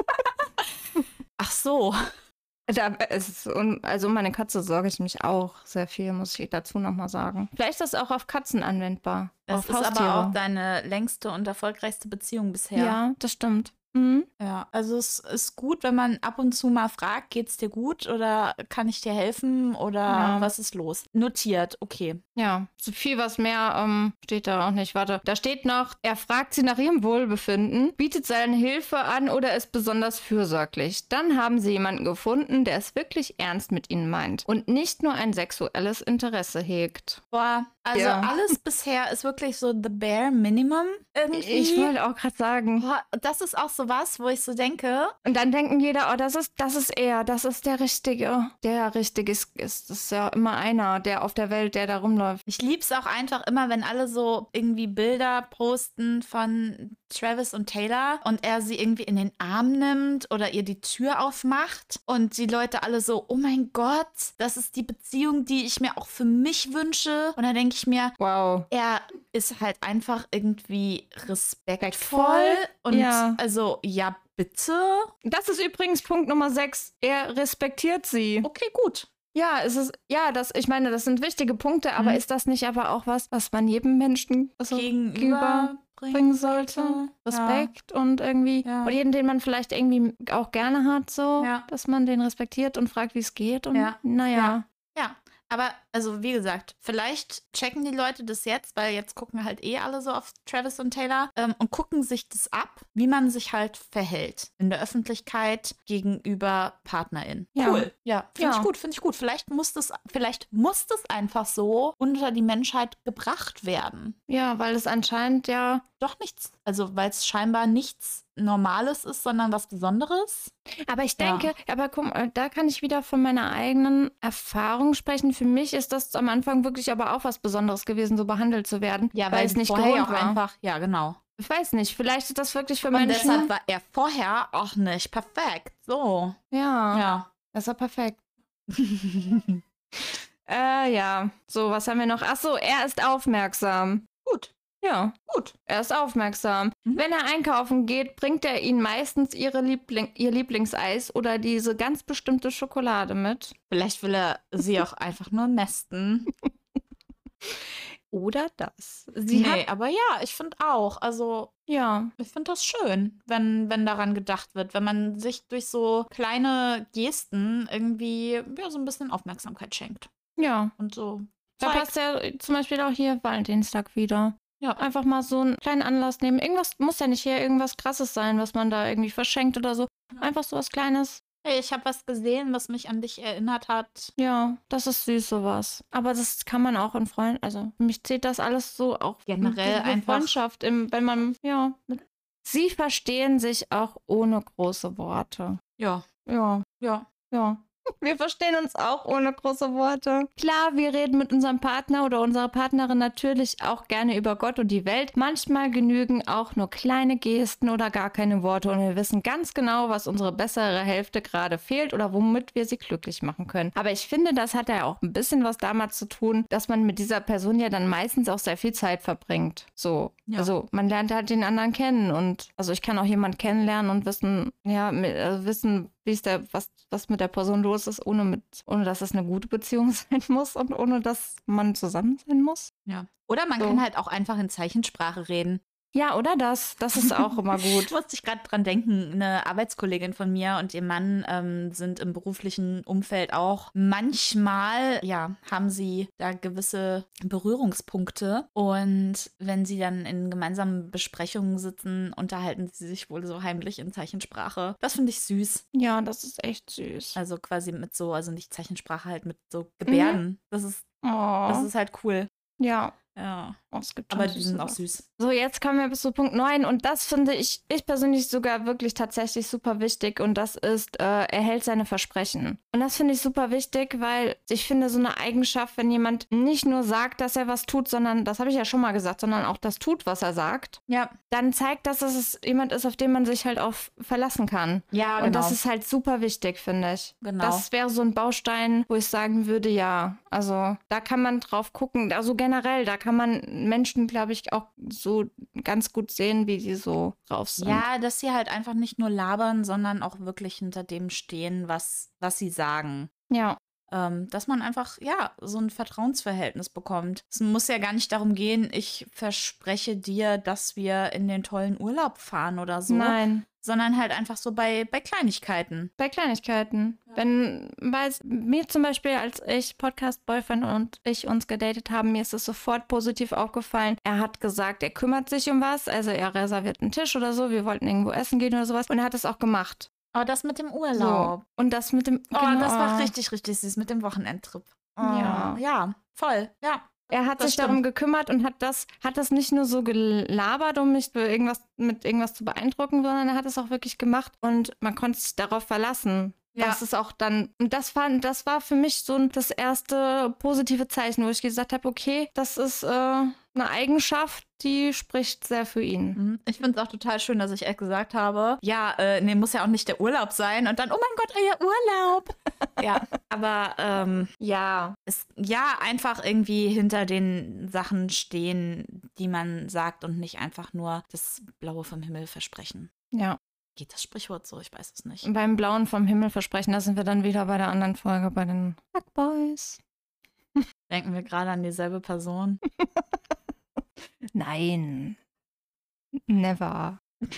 Ach so. Da, es ist un, also um meine Katze sorge ich mich auch sehr viel, muss ich dazu nochmal sagen. Vielleicht ist das auch auf Katzen anwendbar. Das auf ist Haustiere. aber auch deine längste und erfolgreichste Beziehung bisher. Ja, das stimmt. Mhm. Ja, also es ist gut, wenn man ab und zu mal fragt, geht's dir gut oder kann ich dir helfen oder Ja. was ist los? Notiert, okay. Ja, so viel was mehr ähm, steht da auch nicht. Warte, da steht noch, er fragt sie nach ihrem Wohlbefinden, bietet seine Hilfe an oder ist besonders fürsorglich. Dann haben sie jemanden gefunden, der es wirklich ernst mit ihnen meint und nicht nur ein sexuelles Interesse hegt. Boah, also Ja. alles bisher ist wirklich so the bare minimum irgendwie. Ich wollte auch gerade sagen. Boah, das ist auch so was, wo ich so denke, Und dann denken jeder, oh, das ist, das ist er, das ist der Richtige. Der Richtige ist, ist, ist ja immer einer, der auf der Welt, der da rumläuft. ich lieb's auch einfach immer, wenn alle so irgendwie Bilder posten von Travis und Taylor und er sie irgendwie in den Arm nimmt oder ihr die Tür aufmacht und die Leute alle so, oh mein Gott, das ist die Beziehung, die ich mir auch für mich wünsche. Und dann denke ich mir, Wow. er ist halt einfach irgendwie respektvoll und Ja. also, ja, bitte. Das ist übrigens Punkt Nummer sechs. Er respektiert sie. Okay, gut. Ja, es ist, ja, das, ich meine, das sind wichtige Punkte, aber Mhm. ist das nicht aber auch was, was man jedem Menschen also Gegenüber bringen sollte? Respekt und irgendwie, Ja. oder jeden, den man vielleicht irgendwie auch gerne hat, so, Ja. dass man den respektiert und fragt, wie es geht und Ja. naja. Ja, aber also wie gesagt, vielleicht checken die Leute das jetzt, weil jetzt gucken halt eh alle so auf Travis und Taylor ähm, und gucken sich das ab, wie man sich halt verhält in der Öffentlichkeit gegenüber PartnerInnen. Ja. Cool. Ja, finde Ja. ich gut, finde ich gut. Vielleicht muss das, vielleicht muss das einfach so unter die Menschheit gebracht werden. Ja, weil es anscheinend ja, Doch nichts, also weil es scheinbar nichts Normales ist, sondern was Besonderes. aber ich Ja. denke, aber guck mal, da kann ich wieder von meiner eigenen Erfahrung sprechen. Für mich ist das am Anfang wirklich aber auch was Besonderes gewesen, so behandelt zu werden, weil es nicht vorher gewohnt auch war. einfach, ja genau. Ich weiß nicht, vielleicht ist das wirklich für Und Menschen... deshalb war er vorher auch nicht perfekt. So. ja, Ja. das war perfekt. Äh, ja. So, was haben wir noch? Ach so, er ist aufmerksam. Gut, Ja, gut. er ist aufmerksam. Mhm. Wenn er einkaufen geht, bringt er ihnen meistens ihre Liebling ihr Lieblingseis oder diese ganz bestimmte Schokolade mit. Vielleicht will er sie auch einfach nur mästen. oder das. Sie nee, hat, aber ja, ich finde auch. Also, ja, ich finde das schön, wenn, wenn daran gedacht wird, wenn man sich durch so kleine Gesten irgendwie ja, so ein bisschen Aufmerksamkeit schenkt. ja. Und so Da zeigt. passt ja zum Beispiel auch hier Valentinstag wieder. Ja. Einfach mal so einen kleinen Anlass nehmen. Irgendwas muss ja nicht hier irgendwas Krasses sein, was man da irgendwie verschenkt oder so. Einfach so was Kleines. Hey, ich habe was gesehen, was mich an dich erinnert hat. Ja, das ist süß, sowas. Aber das kann man auch in Freunden, also für mich zählt das alles so auch Generell diese einfach- Freundschaft, im, wenn man, ja. mit- Sie verstehen sich auch ohne große Worte. Ja, Ja, ja. ja. Wir verstehen uns auch ohne große Worte. Klar, wir reden mit unserem Partner oder unserer Partnerin natürlich auch gerne über Gott und die Welt. Manchmal genügen auch nur kleine Gesten oder gar keine Worte und wir wissen ganz genau, was unsere bessere Hälfte gerade fehlt oder womit wir sie glücklich machen können. Aber ich finde, das hat ja auch ein bisschen was damit zu tun, dass man mit dieser Person ja dann meistens auch sehr viel Zeit verbringt. So, Ja. also man lernt halt den anderen kennen und also ich kann auch jemanden kennenlernen und wissen, ja, mit, also wissen, wie ist der, was, was mit der Person los ist, ohne, mit, ohne dass es eine gute Beziehung sein muss und ohne dass man zusammen sein muss. Ja. Oder man So. kann halt auch einfach in Zeichensprache reden. Ja, oder das? Das ist auch immer gut. Musste ich gerade dran denken. Eine Arbeitskollegin von mir und ihr Mann ähm, sind im beruflichen Umfeld auch. Manchmal, ja, haben sie da gewisse Berührungspunkte. Und wenn sie dann in gemeinsamen Besprechungen sitzen, unterhalten sie sich wohl so heimlich in Zeichensprache. Das finde ich süß. Ja, das ist echt süß. Also quasi mit so, also nicht Zeichensprache, halt mit so Gebärden. Das ist, Oh, das ist halt cool. ja. Ja. Oh, es gibt Aber schon die süße sind auch Sachen. süß. So, jetzt kommen wir bis zu Punkt neun und das finde ich, ich persönlich sogar wirklich tatsächlich super wichtig und das ist, äh, er hält seine Versprechen. Und das finde ich super wichtig, weil ich finde so eine Eigenschaft, wenn jemand nicht nur sagt, dass er was tut, sondern, das habe ich ja schon mal gesagt, sondern auch das tut, was er sagt, Ja. dann zeigt das, dass es jemand ist, auf den man sich halt auch verlassen kann. Ja, Und das ist halt super wichtig, finde ich. Genau. Das wäre so ein Baustein, wo ich sagen würde, ja, also da kann man drauf gucken. Also generell, da kann man Menschen, glaube ich, auch so ganz gut sehen, wie die so drauf sind. Ja, dass sie halt einfach nicht nur labern, sondern auch wirklich hinter dem stehen, was, was sie sagen. Ja, Ähm, dass man einfach, ja, so ein Vertrauensverhältnis bekommt. Es muss ja gar nicht darum gehen, ich verspreche dir, dass wir in den tollen Urlaub fahren oder so. nein. Sondern halt einfach so bei, bei Kleinigkeiten. Bei Kleinigkeiten. Wenn, weil es- mir zum Beispiel, als ich Podcast-Boyfriend und ich uns gedatet haben, mir ist es sofort positiv aufgefallen. Er hat gesagt, er kümmert sich um was, also er reserviert einen Tisch oder so, wir wollten irgendwo essen gehen oder sowas und er hat es auch gemacht. Oh, das mit dem So. Urlaub. Und das mit dem, Oh, genau. das war richtig, richtig süß mit dem Wochenendtrip. Oh, Ja. Ja, voll, ja. Er hat Das sich darum stimmt. gekümmert und hat das, hat das nicht nur so gelabert, um mich für irgendwas, mit irgendwas zu beeindrucken, sondern er hat es auch wirklich gemacht und man konnte sich darauf verlassen. Ja. Das ist auch dann, und das war, das war für mich so ein- das erste positive Zeichen, wo ich gesagt habe, okay, das ist äh, eine Eigenschaft, die spricht sehr für ihn. Mhm. Ich finde es auch total schön, dass ich echt gesagt habe, ja, äh, nee, muss ja auch nicht der Urlaub sein. Und dann, oh mein Gott, euer Urlaub. Ja, aber ähm, Ja. es, ja, einfach irgendwie hinter den Sachen stehen, die man sagt und nicht einfach nur das Blaue vom Himmel versprechen. Ja. Geht das Sprichwort so? Ich weiß es nicht. Beim Blauen vom Himmel versprechen, da sind wir dann wieder bei der anderen Folge, bei den Fuckboys. Denken wir gerade an dieselbe Person? Nein. Never.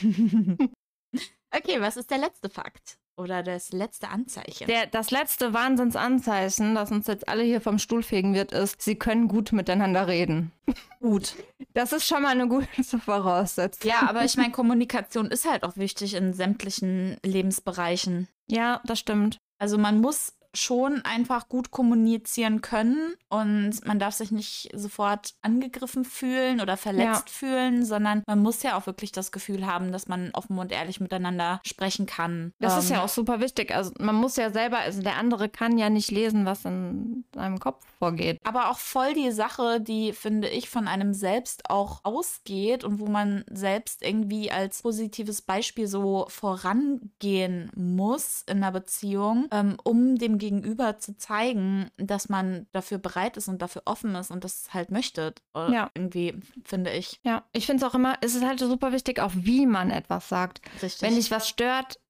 Okay, was ist der letzte Fakt? Oder das letzte Anzeichen? Der, das letzte Wahnsinnsanzeichen, das uns jetzt alle hier vom Stuhl fegen wird, ist, sie können gut miteinander reden. Gut. Das ist schon mal eine gute Voraussetzung. Ja, aber ich meine, Kommunikation ist halt auch wichtig in sämtlichen Lebensbereichen. Ja, das stimmt. Also man muss schon einfach gut kommunizieren können und man darf sich nicht sofort angegriffen fühlen oder verletzt Ja. fühlen, sondern man muss ja auch wirklich das Gefühl haben, dass man offen und ehrlich miteinander sprechen kann. Das Ähm, ist ja auch super wichtig. Also man muss ja selber, also der andere kann ja nicht lesen, was in seinem Kopf vorgeht. aber auch voll die Sache, die, finde ich, von einem selbst auch ausgeht und wo man selbst irgendwie als positives Beispiel so vorangehen muss in einer Beziehung, ähm, um dem Gegenüber zu zeigen, dass man dafür bereit ist und dafür offen ist und das halt möchte. Äh, Ja. Irgendwie, finde ich. Ja, ich finde es auch immer, es ist halt super wichtig, auch wie man etwas sagt. Richtig. Wenn dich was stört,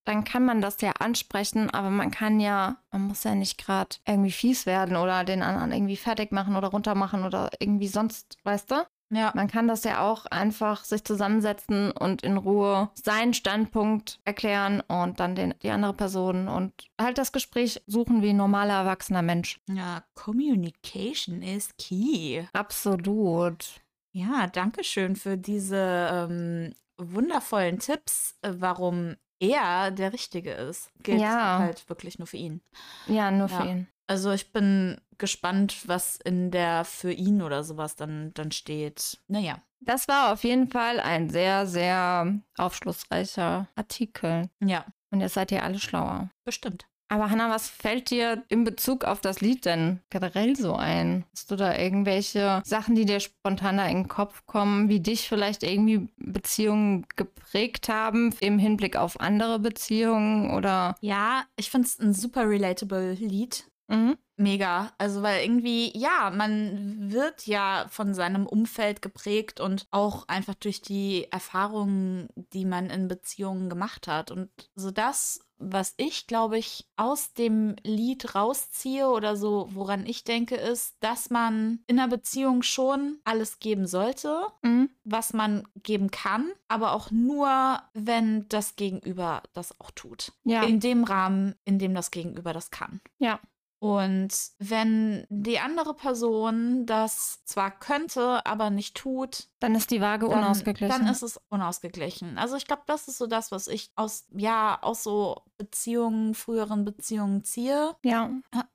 dann kann man das ja ansprechen, aber man kann ja, man muss ja nicht gerade irgendwie fies werden oder den anderen irgendwie fertig machen oder runtermachen oder irgendwie sonst, weißt du? Ja. Man kann das ja auch einfach sich zusammensetzen und in Ruhe seinen Standpunkt erklären und dann den, die andere Person und halt das Gespräch suchen wie ein normaler, erwachsener Mensch. Ja, Communication is key. Absolut. Ja, danke schön für diese ähm, wundervollen Tipps, äh, warum er der Richtige ist. Gilt Ja. halt wirklich nur für ihn. Ja, nur Ja. für ihn. Also ich bin gespannt, was in der für ihn oder sowas dann, dann steht. Naja. Das war auf jeden Fall ein sehr, sehr aufschlussreicher Artikel. Ja, Und jetzt seid ihr alle schlauer. bestimmt. Aber Hannah, was fällt dir in Bezug auf das Lied denn generell so ein? Hast du da irgendwelche Sachen, die dir spontan da in den Kopf kommen, wie dich vielleicht irgendwie Beziehungen geprägt haben im Hinblick auf andere Beziehungen oder? Ja, ich finde es ein super relatable Lied. Mhm. Mega. Also, weil irgendwie, ja, man wird ja von seinem Umfeld geprägt und auch einfach durch die Erfahrungen, die man in Beziehungen gemacht hat. Und so das, was ich, glaube ich, aus dem Lied rausziehe oder so, woran ich denke, ist, dass man in einer Beziehung schon alles geben sollte, Mhm. was man geben kann, aber auch nur, wenn das Gegenüber das auch tut. Ja. In dem Rahmen, in dem das Gegenüber das kann. Ja. Und wenn die andere Person das zwar könnte, aber nicht tut, Dann ist die Waage dann, unausgeglichen. dann ist es unausgeglichen. Also ich glaube, das ist so das, was ich aus, ja, aus so Beziehungen, früheren Beziehungen ziehe. ja.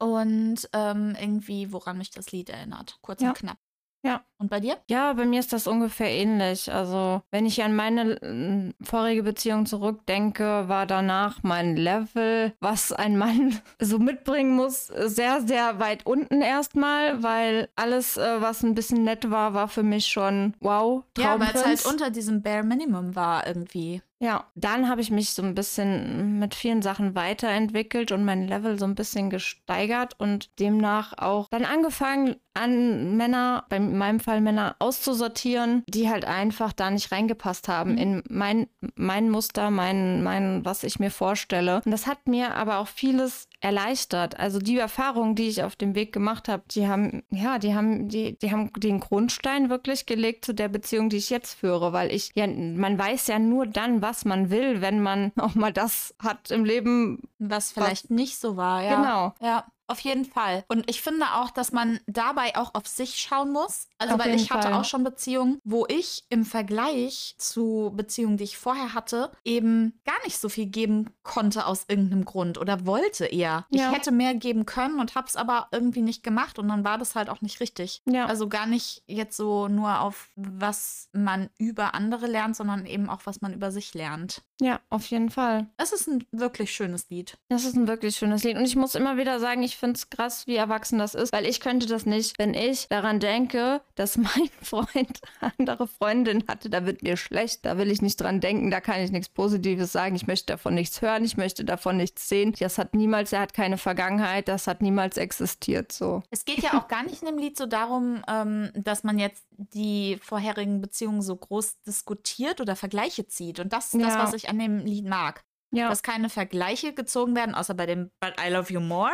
Und ähm, irgendwie, woran mich das Lied erinnert. Kurz Ja. und knapp. Ja. Und bei dir? Ja, bei mir ist das ungefähr ähnlich. Also, wenn ich an meine äh, vorige Beziehung zurückdenke, war danach mein Level, was ein Mann so mitbringen muss, sehr, sehr weit unten erstmal, weil alles, äh, was ein bisschen nett war, war für mich schon wow, Ja, weil es Traumprinz. halt unter diesem Bare Minimum war irgendwie. Ja, dann habe ich mich so ein bisschen mit vielen Sachen weiterentwickelt und mein Level so ein bisschen gesteigert und demnach auch dann angefangen, an Männer, bei meinem Fall Männer, auszusortieren, die halt einfach da nicht reingepasst haben Mhm. in mein, mein Muster, mein, mein, was ich mir vorstelle. Und das hat mir aber auch vieles erleichtert. Also die Erfahrungen, die ich auf dem Weg gemacht habe, die haben, ja, die haben, die, die haben den Grundstein wirklich gelegt zu der Beziehung, die ich jetzt führe, weil ich, ja, man weiß ja nur dann, was man will, wenn man auch mal das hat im Leben. Was vielleicht nicht so war, ja. Genau. Ja, auf jeden Fall. Und ich finde auch, dass man dabei auch auf sich schauen muss. Also, Auf weil jeden ich hatte Fall. auch schon Beziehungen, wo ich im Vergleich zu Beziehungen, die ich vorher hatte, eben gar nicht so viel geben konnte aus irgendeinem Grund oder wollte eher. Ja. Ich hätte mehr geben können und habe es aber irgendwie nicht gemacht und dann war das halt auch nicht richtig. Ja. Also gar nicht jetzt so nur auf was man über andere lernt, sondern eben auch, was man über sich lernt. Ja, auf jeden Fall. Es ist ein wirklich schönes Lied. Das ist ein wirklich schönes Lied. Und ich muss immer wieder sagen, ich finde es krass, wie erwachsen das ist, weil ich könnte das nicht. Wenn ich daran denke, dass mein Freund andere Freundin hatte, da wird mir schlecht, da will ich nicht dran denken, da kann ich nichts Positives sagen, ich möchte davon nichts hören, ich möchte davon nichts sehen. Das hat niemals, er hat keine Vergangenheit, das hat niemals existiert, so. Es geht ja auch gar nicht in dem Lied so darum, ähm, dass man jetzt die vorherigen Beziehungen so groß diskutiert oder Vergleiche zieht. Und das ist das, Ja. was ich an dem Lied mag. Ja, Dass keine Vergleiche gezogen werden, außer bei dem But I Love You More.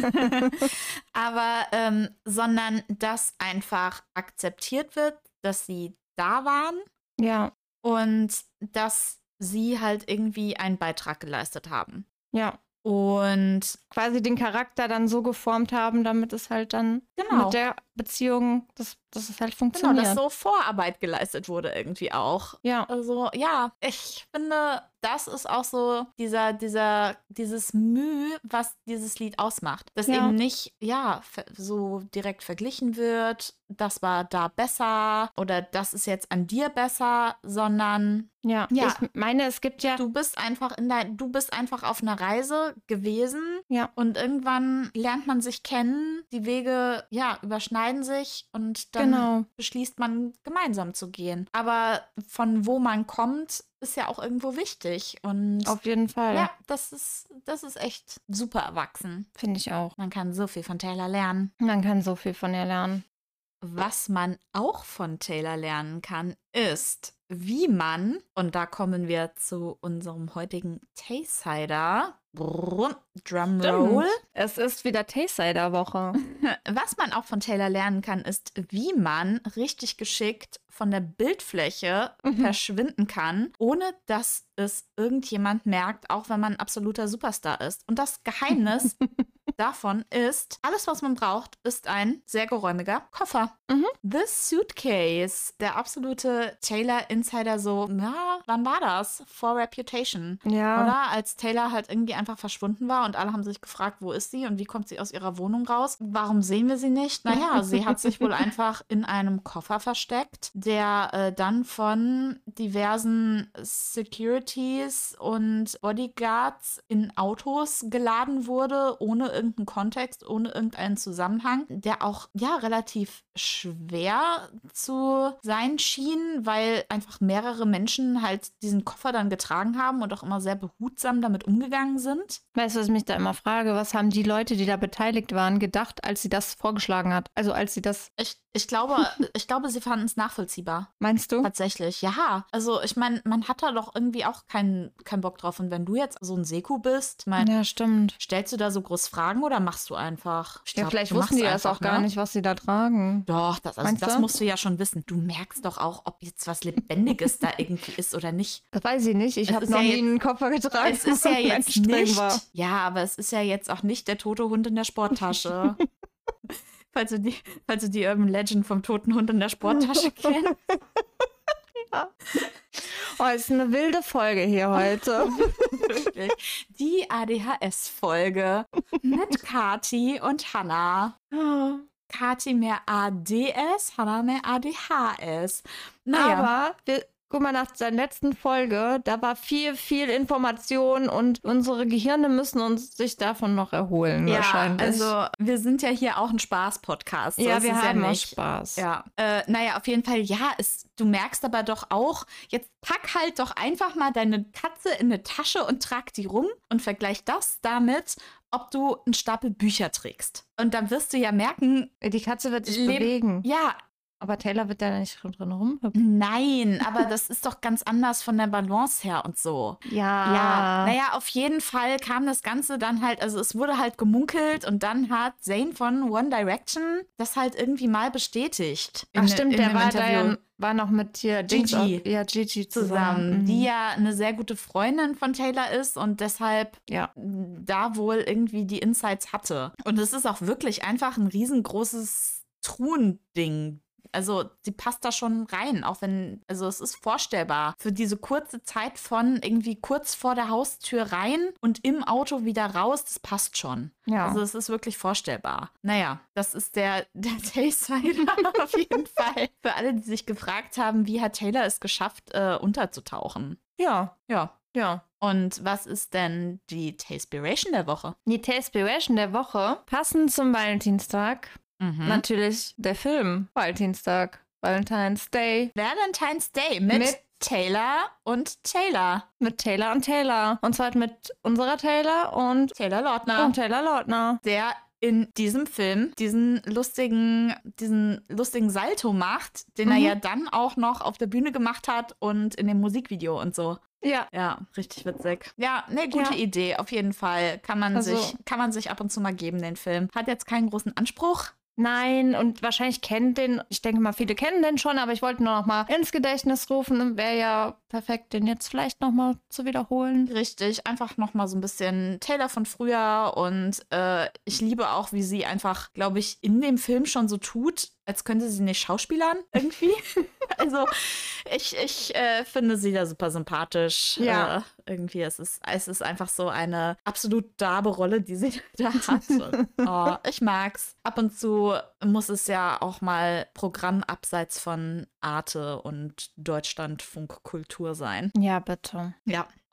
Aber, ähm, sondern dass einfach akzeptiert wird, dass sie da waren ja, und dass sie halt irgendwie einen Beitrag geleistet haben. ja. Und Quasi den Charakter dann so geformt haben, damit es halt dann Genau. mit der Beziehung, dass, dass es halt genau, funktioniert. dass so Vorarbeit geleistet wurde irgendwie auch. Ja, Also ja, ich finde, das ist auch so dieser, dieser, dieses Mühe, was dieses Lied ausmacht. Dass Ja. eben nicht, ja, ver- so direkt verglichen wird, das war da besser oder das ist jetzt an dir besser, sondern ja. Ja. Ich meine, es gibt ja, du bist einfach in dein, du bist einfach auf einer Reise gewesen ja, und irgendwann lernt man sich kennen, die Wege, ja, überschneiden sich und dann genau. beschließt man, gemeinsam zu gehen. Aber von wo man kommt, ist ja auch irgendwo wichtig. Und Auf jeden Fall. ja, das ist, das ist echt super erwachsen. Finde ich auch. Man kann so viel von Taylor lernen. Man kann so viel von ihr lernen. was man auch von Taylor lernen kann, ist, wie man, und da kommen wir zu unserem heutigen Tay-Sider, Drumroll. Es ist wieder Tay-Sider-Woche. Was man auch von Taylor lernen kann, ist, wie man richtig geschickt von der Bildfläche mhm. verschwinden kann, ohne dass es irgendjemand merkt, auch wenn man ein absoluter Superstar ist. Und das Geheimnis davon ist, alles, was man braucht, ist ein sehr geräumiger Koffer. Mhm. The Suitcase, der absolute Taylor-Insider, so, na, wann war das? For Reputation. Ja. Oder? Als Taylor halt irgendwie einfach verschwunden war und alle haben sich gefragt, wo ist sie und wie kommt sie aus ihrer Wohnung raus? Warum sehen wir sie nicht? Naja, sie hat sich wohl einfach in einem Koffer versteckt, der äh, dann von diversen Securities und Bodyguards in Autos geladen wurde, ohne irgendeinen Kontext, ohne irgendeinen Zusammenhang, der auch, ja, relativ schwer zu sein schien, weil einfach mehrere Menschen halt diesen Koffer dann getragen haben und auch immer sehr behutsam damit umgegangen sind. Weißt du, was ich mich da immer frage? Was haben die Leute, die da beteiligt waren, gedacht, als sie das vorgeschlagen hat? Also als sie das... Ich, ich, glaube, ich glaube, sie fanden es nachvollziehbar. Meinst du? Tatsächlich, ja. Also ich meine, man hat da doch irgendwie auch keinen keinen Bock drauf. Und wenn du jetzt so ein Seku bist, mein, ja, stimmt. Stellst du da so groß Fragen oder machst du einfach? Ich ja, glaub, vielleicht wussten die das auch ne? gar nicht, was sie da tragen. Doch, das, also das musst du ja schon wissen. Du merkst doch auch, ob jetzt was Lebendiges da irgendwie ist oder nicht. Das weiß ich nicht. Ich habe noch ja nie jetzt, einen Koffer getragen. Es ist ja jetzt nicht. War. Ja, aber es ist ja jetzt auch nicht der tote Hund in der Sporttasche. falls, du die, falls du die Urban Legend vom toten Hund in der Sporttasche kennst. Ja. Oh, ist eine wilde Folge hier heute. Wirklich. Die A D H S-Folge mit Kathi und Hannah. Oh. Kathi mehr A D S, Hannah mehr A D H S. Naja. Aber wir, guck mal, nach der letzten Folge, da war viel, viel Information und unsere Gehirne müssen uns sich davon noch erholen, ja, wahrscheinlich. Also wir sind ja hier auch ein Spaß-Podcast. So ja, wir haben ja auch Spaß. Ja, äh, naja, auf jeden Fall, ja, es, du merkst aber doch auch, jetzt pack halt doch einfach mal deine Katze in eine Tasche und trag die rum und vergleich das damit, ob du einen Stapel Bücher trägst. Und dann wirst du ja merken, die Katze wird sich leb- bewegen. Ja. Aber Taylor wird da nicht drin rumhüpfen. Nein, aber das ist doch ganz anders von der Balance her und so. Ja. Ja, naja, auf jeden Fall kam das Ganze dann halt, also es wurde halt gemunkelt und dann hat Zayn von One Direction das halt irgendwie mal bestätigt. Ach stimmt, in der war, da, war noch mit hier Gigi, auch, ja, Gigi zusammen, zusammen mhm. die ja eine sehr gute Freundin von Taylor ist und deshalb ja. da wohl irgendwie die Insights hatte. Und es ist auch wirklich einfach ein riesengroßes Truhending. Also sie passt da schon rein, auch wenn, also es ist vorstellbar. Für diese kurze Zeit von irgendwie kurz vor der Haustür rein und im Auto wieder raus, das passt schon. Ja. Also es ist wirklich vorstellbar. Naja, das ist der, der Tay-Sider auf jeden Fall. Für alle, die sich gefragt haben, wie hat Taylor es geschafft, äh, unterzutauchen. Ja. Ja. Ja. Und was ist denn die Tayspiration der Woche? Die Tayspiration der Woche, passend zum Valentinstag, Mhm. natürlich der Film Valentinstag, Valentine's Day. Valentine's Day mit, mit Taylor und Taylor. Mit Taylor und Taylor. Und zwar mit unserer Taylor und Taylor Lautner. Und Taylor Lautner. Der in diesem Film diesen lustigen, diesen lustigen Salto macht, den mhm. er ja dann auch noch auf der Bühne gemacht hat und in dem Musikvideo und so. Ja. Ja, richtig witzig. Ja, ne, gute ja. Idee, auf jeden Fall. Kann man, also, sich, kann man sich ab und zu mal geben, den Film. Hat jetzt keinen großen Anspruch. Nein, und wahrscheinlich kennt den, ich denke mal, viele kennen den schon, aber ich wollte nur noch mal ins Gedächtnis rufen. Wäre ja perfekt, den jetzt vielleicht noch mal zu wiederholen. Richtig, einfach noch mal so ein bisschen Taylor von früher und äh, ich liebe auch, wie sie einfach, glaube ich, in dem Film schon so tut, als könnte sie nicht schauspielern irgendwie. Also ich, ich äh, finde sie da super sympathisch. Ja. Äh, irgendwie, es ist, es ist einfach so eine absolut derbe Rolle, die sie da hat. Und, oh, ich mag's. Ab und zu muss es ja auch mal Programm abseits von Arte und Deutschlandfunkkultur sein. Ja, bitte. Ja.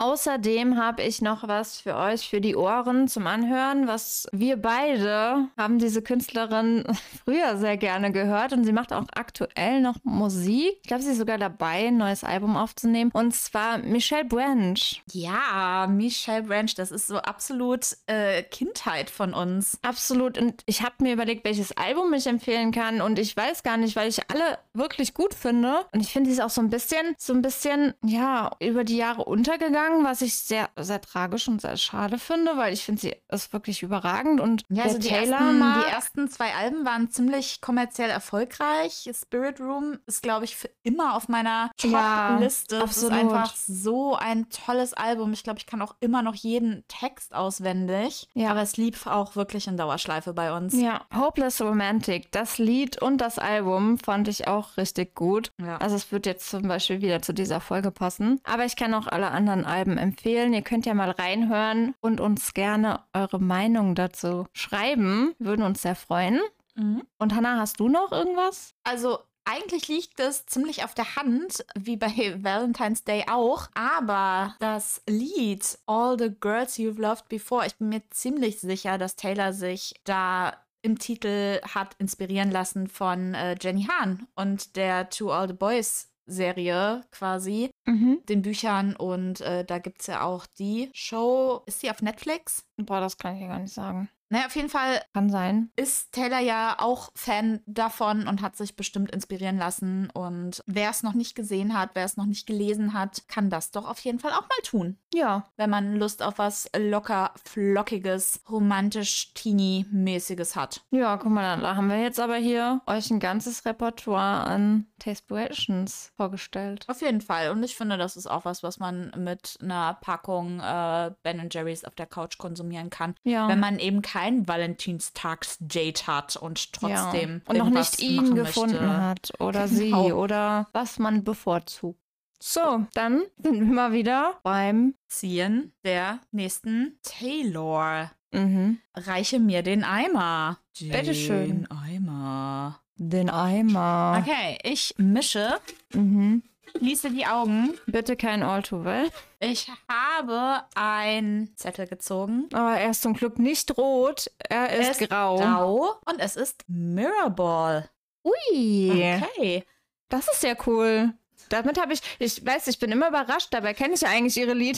Außerdem habe ich noch was für euch, für die Ohren zum Anhören, was wir beide haben diese Künstlerin früher sehr gerne gehört und sie macht auch aktuell noch Musik. Ich glaube, sie ist sogar dabei, ein neues Album aufzunehmen und zwar Michelle Branch. Ja, Michelle Branch, das ist so absolut äh, Kindheit von uns. Absolut. Und ich habe mir überlegt, welches Album ich empfehlen kann und ich weiß gar nicht, weil ich alle wirklich gut finde. Und ich finde, sie ist auch so ein bisschen, so ein bisschen, ja, über die Jahre untergegangen, was ich sehr, sehr tragisch und sehr schade finde, weil ich finde, sie ist wirklich überragend und ja, also der die Taylor ersten, mag, die ersten zwei Alben waren ziemlich kommerziell erfolgreich. Spirit Room ist, glaube ich, für immer auf meiner Ja, Top-Liste. Es ist absolut. einfach so ein tolles Album. Ich glaube, ich kann auch immer noch jeden Text auswendig. Ja. Aber es lief auch wirklich in Dauerschleife bei uns. Ja, Hopeless Romantic, das Lied und das Album fand ich auch richtig gut. Ja. Also es wird jetzt zum Beispiel wieder zu dieser Folge passen. Aber ich kann auch alle anderen Alben empfehlen. Ihr könnt ja mal reinhören und uns gerne eure Meinung dazu schreiben. Wir würden uns sehr freuen. Mhm. Und Hannah, hast du noch irgendwas? Also eigentlich liegt es ziemlich auf der Hand, wie bei Valentine's Day auch. Aber das Lied All the Girls You've Loved Before, ich bin mir ziemlich sicher, dass Taylor sich da im Titel hat inspirieren lassen von äh, Jenny Han und der To All the Boys Serie quasi, Mhm. den Büchern. Und äh, da gibt es ja auch die Show. Ist die auf Netflix? Boah, das kann ich ja gar nicht sagen. Naja, auf jeden Fall Kann sein. ist Taylor ja auch Fan davon und hat sich bestimmt inspirieren lassen. Und wer es noch nicht gesehen hat, wer es noch nicht gelesen hat, kann das doch auf jeden Fall auch mal tun. Ja. Wenn man Lust auf was locker, flockiges, romantisch, teeny-mäßiges hat. Ja, guck mal, da haben wir jetzt aber hier euch ein ganzes Repertoire an Tastebrations vorgestellt. Auf jeden Fall. Und ich finde, das ist auch was, was man mit einer Packung äh, Ben Jerry's auf der Couch konsumieren kann. Ja. Wenn man eben kein Valentinstags-Date hat und trotzdem ja. Und noch irgendwas nicht ihn machen gefunden möchte. hat oder sie Genau. oder was man bevorzugt. So, dann sind wir mal wieder beim Ziehen der nächsten Taylor. mhm. Reiche mir den Eimer. Bitteschön. Den Eimer. den Eimer. Okay, ich mische, Mhm. schließe die Augen. Bitte kein All Too Well. Ich habe einen Zettel gezogen. Aber er ist zum Glück nicht rot, er ist, Es grau. grau und es ist Mirrorball. Ui, Okay. das ist ja cool. Damit habe ich, ich weiß, ich bin immer überrascht, dabei kenne ich ja eigentlich ihre Lied.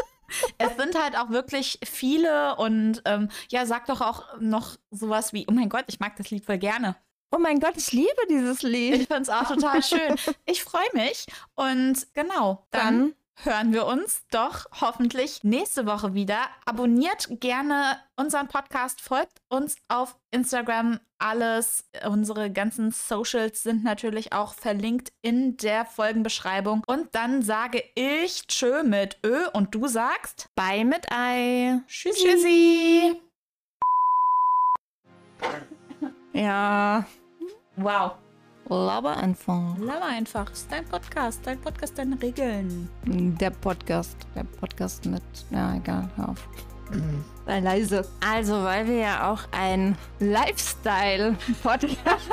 Es sind halt auch wirklich viele und ähm, ja, sag doch auch noch sowas wie, oh mein Gott, ich mag das Lied voll gerne. Oh mein Gott, ich liebe dieses Lied. Ich finde es auch total schön. Ich freue mich und genau, dann, Dann hören wir uns doch hoffentlich nächste Woche wieder. Abonniert gerne unseren Podcast, folgt uns auf Instagram. Alles, unsere ganzen Socials sind natürlich auch verlinkt in der Folgenbeschreibung. Und dann sage ich Tschö mit Ö und du sagst Bye mit Ei. Tschüssi. Tschüssi. Ja. Wow. Laber einfach. Laber einfach. Ist dein Podcast. Dein Podcast, deine Regeln. Der Podcast. Der Podcast mit. Ja, egal, hör auf. Sei leise. Also, weil wir ja auch ein Lifestyle-Podcast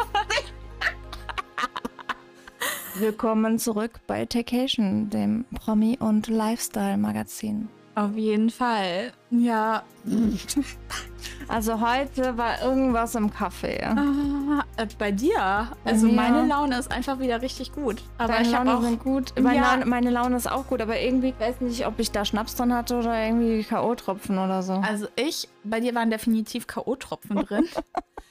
Willkommen zurück bei Takeation, dem Promi- und Lifestyle-Magazin. Auf jeden Fall. Ja. Also heute war irgendwas im Kaffee. Ah, äh, bei dir? Bei Also mir. meine Laune ist einfach wieder richtig gut. Aber Deine ich habe Laune auch sind gut. Meine, Ja. Laune, meine Laune ist auch gut, aber irgendwie, ich weiß nicht, ob ich da Schnaps drin hatte oder irgendwie K O-Tropfen oder so. Also ich, bei dir waren definitiv K O-Tropfen drin.